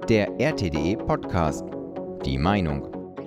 Der RTDE Podcast. Die Meinung.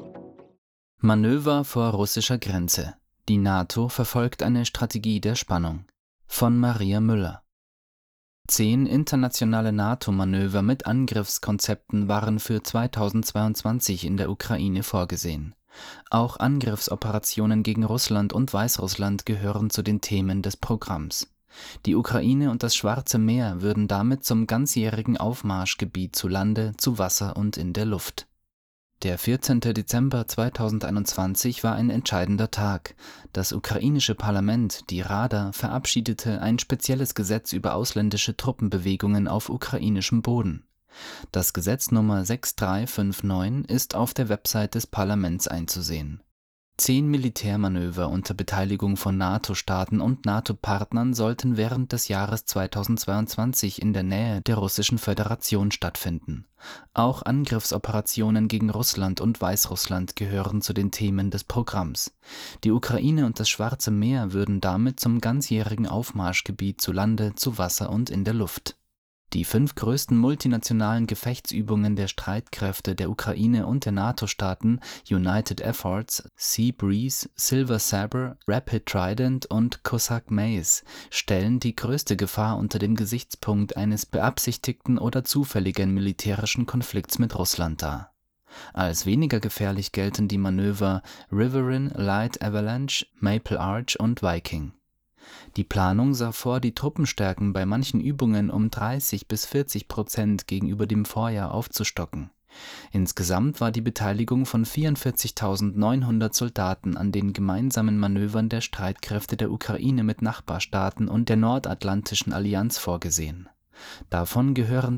Manöver vor russischer Grenze. Die NATO verfolgt eine Strategie der Spannung. Von Maria Müller. 10 internationale NATO-Manöver mit Angriffskonzepten waren für 2022 in der Ukraine vorgesehen. Auch Angriffsoperationen gegen Russland und Weißrussland gehören zu den Themen des Programms. Die Ukraine und das Schwarze Meer würden damit zum ganzjährigen Aufmarschgebiet zu Lande, zu Wasser und in der Luft. Der 14. Dezember 2021 war ein entscheidender Tag. Das ukrainische Parlament, die Rada, verabschiedete ein spezielles Gesetz über ausländische Truppenbewegungen auf ukrainischem Boden. Das Gesetz Nummer 6359 ist auf der Website des Parlaments einzusehen. 10 Militärmanöver unter Beteiligung von NATO-Staaten und NATO-Partnern sollten während des Jahres 2022 in der Nähe der Russischen Föderation stattfinden. Auch Angriffsoperationen gegen Russland und Weißrussland gehören zu den Themen des Programms. Die Ukraine und das Schwarze Meer würden damit zum ganzjährigen Aufmarschgebiet zu Lande, zu Wasser und in der Luft. Die 5 größten multinationalen Gefechtsübungen der Streitkräfte der Ukraine und der NATO-Staaten, United Efforts, Sea Breeze, Silver Sabre, Rapid Trident und Cossack Maze, stellen die größte Gefahr unter dem Gesichtspunkt eines beabsichtigten oder zufälligen militärischen Konflikts mit Russland dar. Als weniger gefährlich gelten die Manöver Riverine, Light Avalanche, Maple Arch und Viking. Die Planung sah vor, die Truppenstärken bei manchen Übungen um 30-40% gegenüber dem Vorjahr aufzustocken. Insgesamt war die Beteiligung von 44.900 Soldaten an den gemeinsamen Manövern der Streitkräfte der Ukraine mit Nachbarstaaten und der Nordatlantischen Allianz vorgesehen. Davon gehören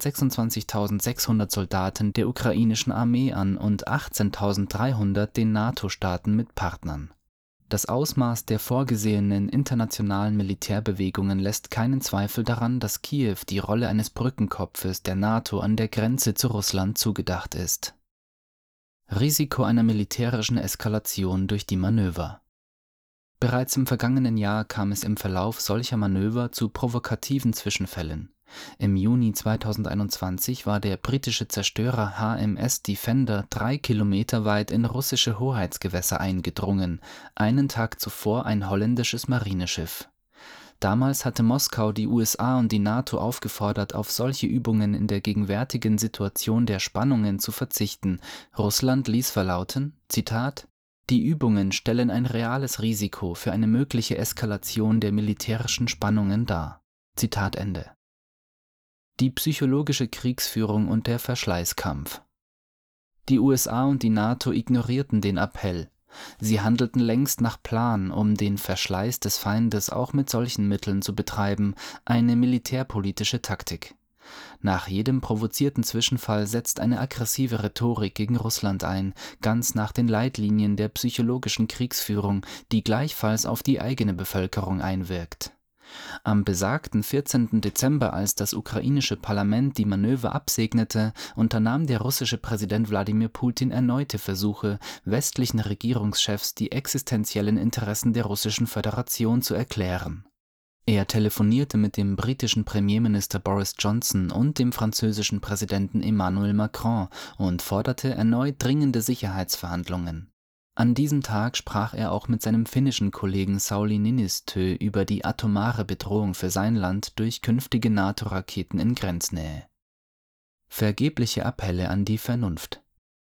26.600 Soldaten der ukrainischen Armee an und 18.300 den NATO-Staaten mit Partnern. Das Ausmaß der vorgesehenen internationalen Militärbewegungen lässt keinen Zweifel daran, dass Kiew die Rolle eines Brückenkopfes der NATO an der Grenze zu Russland zugedacht ist. Risiko einer militärischen Eskalation durch die Manöver. Bereits im vergangenen Jahr kam es im Verlauf solcher Manöver zu provokativen Zwischenfällen. Im Juni 2021 war der britische Zerstörer HMS Defender 3 Kilometer weit in russische Hoheitsgewässer eingedrungen, einen Tag zuvor ein holländisches Marineschiff. Damals hatte Moskau die USA und die NATO aufgefordert, auf solche Übungen in der gegenwärtigen Situation der Spannungen zu verzichten. Russland ließ verlauten, Zitat, die Übungen stellen ein reales Risiko für eine mögliche Eskalation der militärischen Spannungen dar. Zitat Ende. Die psychologische Kriegsführung und der Verschleißkampf. Die USA und die NATO ignorierten den Appell. Sie handelten längst nach Plan, um den Verschleiß des Feindes auch mit solchen Mitteln zu betreiben, eine militärpolitische Taktik. Nach jedem provozierten Zwischenfall setzt eine aggressive Rhetorik gegen Russland ein, ganz nach den Leitlinien der psychologischen Kriegsführung, die gleichfalls auf die eigene Bevölkerung einwirkt. Am besagten 14. Dezember, als das ukrainische Parlament die Manöver absegnete, unternahm der russische Präsident Wladimir Putin erneute Versuche, westlichen Regierungschefs die existenziellen Interessen der Russischen Föderation zu erklären. Er telefonierte mit dem britischen Premierminister Boris Johnson und dem französischen Präsidenten Emmanuel Macron und forderte erneut dringende Sicherheitsverhandlungen. An diesem Tag sprach er auch mit seinem finnischen Kollegen Sauli Niinistö über die atomare Bedrohung für sein Land durch künftige NATO-Raketen in Grenznähe. Vergebliche Appelle an die Vernunft.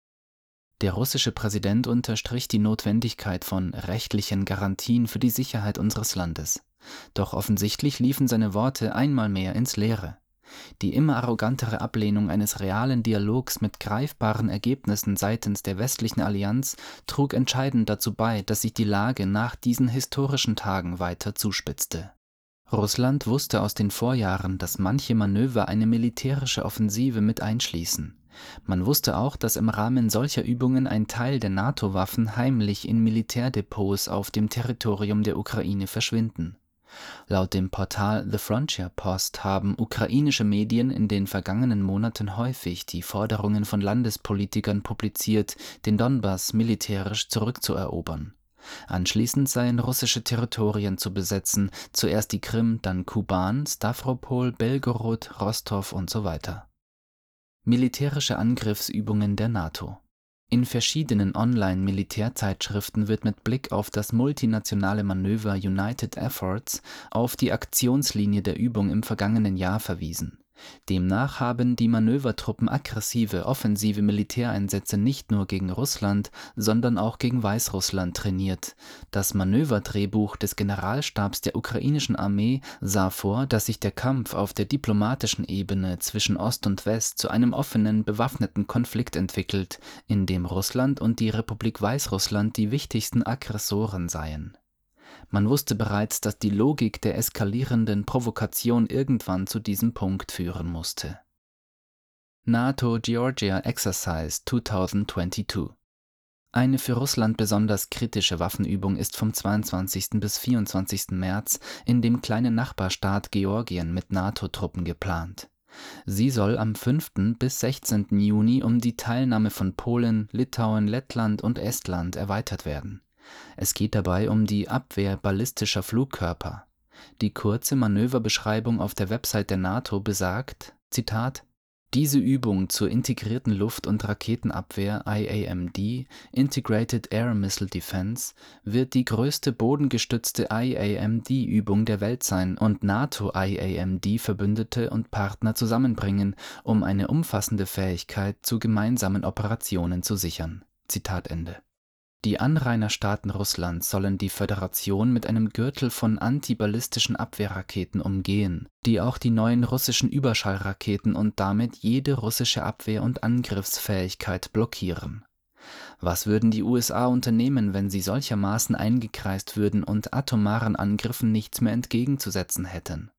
Der russische Präsident unterstrich die Notwendigkeit von rechtlichen Garantien für die Sicherheit unseres Landes. Doch offensichtlich liefen seine Worte einmal mehr ins Leere. Die immer arrogantere Ablehnung eines realen Dialogs mit greifbaren Ergebnissen seitens der westlichen Allianz trug entscheidend dazu bei, dass sich die Lage nach diesen historischen Tagen weiter zuspitzte. Russland wusste aus den Vorjahren, dass manche Manöver eine militärische Offensive mit einschließen. Man wusste auch, dass im Rahmen solcher Übungen ein Teil der NATO-Waffen heimlich in Militärdepots auf dem Territorium der Ukraine verschwinden. Laut dem Portal The Frontier Post haben ukrainische Medien in den vergangenen Monaten häufig die Forderungen von Landespolitikern publiziert, den Donbass militärisch zurückzuerobern. Anschließend seien russische Territorien zu besetzen, zuerst die Krim, dann Kuban, Stavropol, Belgorod, Rostow und so weiter. Militärische Angriffsübungen der NATO. In verschiedenen Online-Militärzeitschriften wird mit Blick auf das multinationale Manöver United Efforts auf die Aktionslinie der Übung im vergangenen Jahr verwiesen. Demnach haben die Manövertruppen aggressive, offensive Militäreinsätze nicht nur gegen Russland, sondern auch gegen Weißrussland trainiert. Das Manöverdrehbuch des Generalstabs der ukrainischen Armee sah vor, dass sich der Kampf auf der diplomatischen Ebene zwischen Ost und West zu einem offenen, bewaffneten Konflikt entwickelt, in dem Russland und die Republik Weißrussland die wichtigsten Aggressoren seien. Man wusste bereits, dass die Logik der eskalierenden Provokation irgendwann zu diesem Punkt führen musste. NATO Georgia Exercise 2022. Eine für Russland besonders kritische Waffenübung ist vom 22. bis 24. März in dem kleinen Nachbarstaat Georgien mit NATO-Truppen geplant. Sie soll am 5. bis 16. Juni um die Teilnahme von Polen, Litauen, Lettland und Estland erweitert werden. Es geht dabei um die Abwehr ballistischer Flugkörper. Die kurze Manöverbeschreibung auf der Website der NATO besagt, Zitat, diese Übung zur integrierten Luft- und Raketenabwehr IAMD, Integrated Air Missile Defense, wird die größte bodengestützte IAMD-Übung der Welt sein und NATO-IAMD-Verbündete und Partner zusammenbringen, um eine umfassende Fähigkeit zu gemeinsamen Operationen zu sichern. Zitat Ende. Die Anrainerstaaten Russlands sollen die Föderation mit einem Gürtel von antiballistischen Abwehrraketen umgehen, die auch die neuen russischen Überschallraketen und damit jede russische Abwehr- und Angriffsfähigkeit blockieren. Was würden die USA unternehmen, wenn sie solchermaßen eingekreist würden und atomaren Angriffen nichts mehr entgegenzusetzen hätten?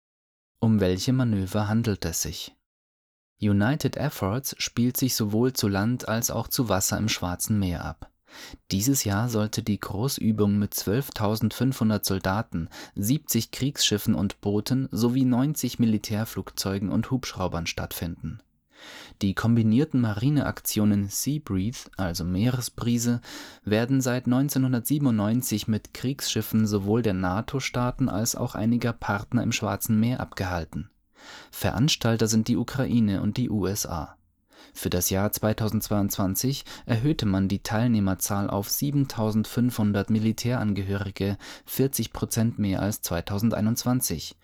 Um welche Manöver handelt es sich? United Efforts spielt sich sowohl zu Land als auch zu Wasser im Schwarzen Meer ab. Dieses Jahr sollte die Großübung mit 12.500 Soldaten, 70 Kriegsschiffen und Booten sowie 90 Militärflugzeugen und Hubschraubern stattfinden. Die kombinierten Marineaktionen Sea Breeze, also Meeresbrise, werden seit 1997 mit Kriegsschiffen sowohl der NATO-Staaten als auch einiger Partner im Schwarzen Meer abgehalten. Veranstalter sind die Ukraine und die USA. Für das Jahr 2022 erhöhte man die Teilnehmerzahl auf 7.500 Militärangehörige, 40% mehr als 2021,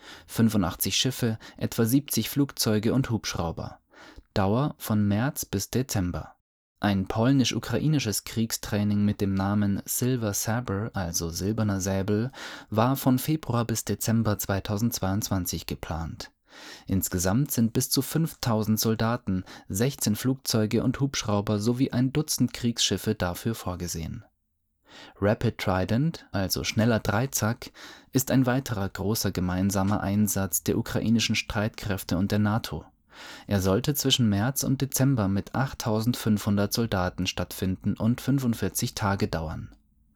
85 Schiffe, etwa 70 Flugzeuge und Hubschrauber. Dauer von März bis Dezember. Ein polnisch-ukrainisches Kriegstraining mit dem Namen Silver Saber, also silberner Säbel, war von Februar bis Dezember 2022 geplant. Insgesamt sind bis zu 5.000 Soldaten, 16 Flugzeuge und Hubschrauber sowie ein Dutzend Kriegsschiffe dafür vorgesehen. Rapid Trident, also schneller Dreizack, ist ein weiterer großer gemeinsamer Einsatz der ukrainischen Streitkräfte und der NATO. Er sollte zwischen März und Dezember mit 8.500 Soldaten stattfinden und 45 Tage dauern.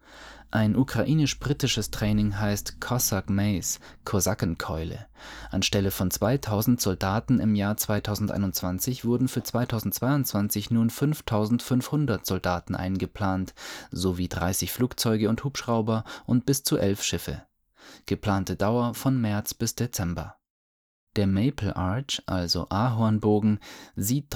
Ein ukrainisch-britisches Training heißt Cossack Mace, Kosakenkeule. Anstelle von 2.000 Soldaten im Jahr 2021 wurden für 2022 nun 5.500 Soldaten eingeplant, sowie 30 Flugzeuge und Hubschrauber und bis zu 11 Schiffe. Geplante Dauer von März bis Dezember. Der Maple Arch, also Ahornbogen, sieht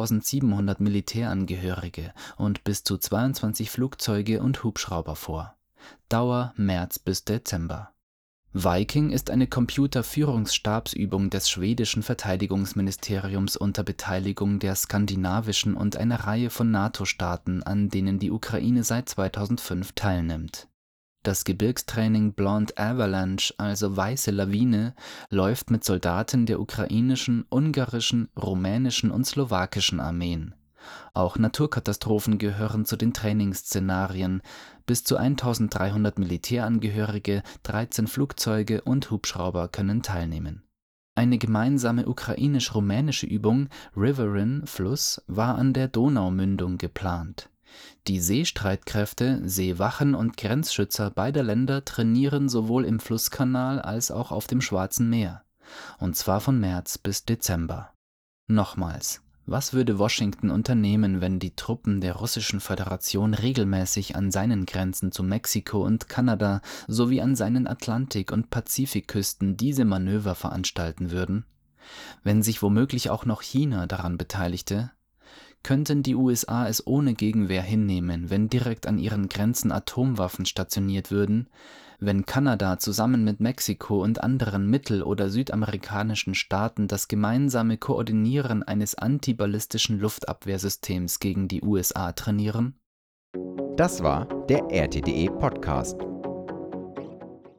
3.700 Militärangehörige und bis zu 22 Flugzeuge und Hubschrauber vor. Dauer März bis Dezember. Viking ist eine Computerführungsstabsübung des schwedischen Verteidigungsministeriums unter Beteiligung der skandinavischen und einer Reihe von NATO-Staaten, an denen die Ukraine seit 2005 teilnimmt. Das Gebirgstraining Blonde Avalanche, also weiße Lawine, läuft mit Soldaten der ukrainischen, ungarischen, rumänischen und slowakischen Armeen. Auch Naturkatastrophen gehören zu den Trainingsszenarien. Bis zu 1.300 Militärangehörige, 13 Flugzeuge und Hubschrauber können teilnehmen. Eine gemeinsame ukrainisch-rumänische Übung, Riverine Fluss, war an der Donaumündung geplant. Die Seestreitkräfte, Seewachen und Grenzschützer beider Länder trainieren sowohl im Flusskanal als auch auf dem Schwarzen Meer. Und zwar von März bis Dezember. Nochmals. Was würde Washington unternehmen, wenn die Truppen der Russischen Föderation regelmäßig an seinen Grenzen zu Mexiko und Kanada sowie an seinen Atlantik- und Pazifikküsten diese Manöver veranstalten würden? Wenn sich womöglich auch noch China daran beteiligte, könnten die USA es ohne Gegenwehr hinnehmen, wenn direkt an ihren Grenzen Atomwaffen stationiert würden, wenn Kanada zusammen mit Mexiko und anderen mittel- oder südamerikanischen Staaten das gemeinsame Koordinieren eines antiballistischen Luftabwehrsystems gegen die USA trainieren? Das war der RTDE Podcast.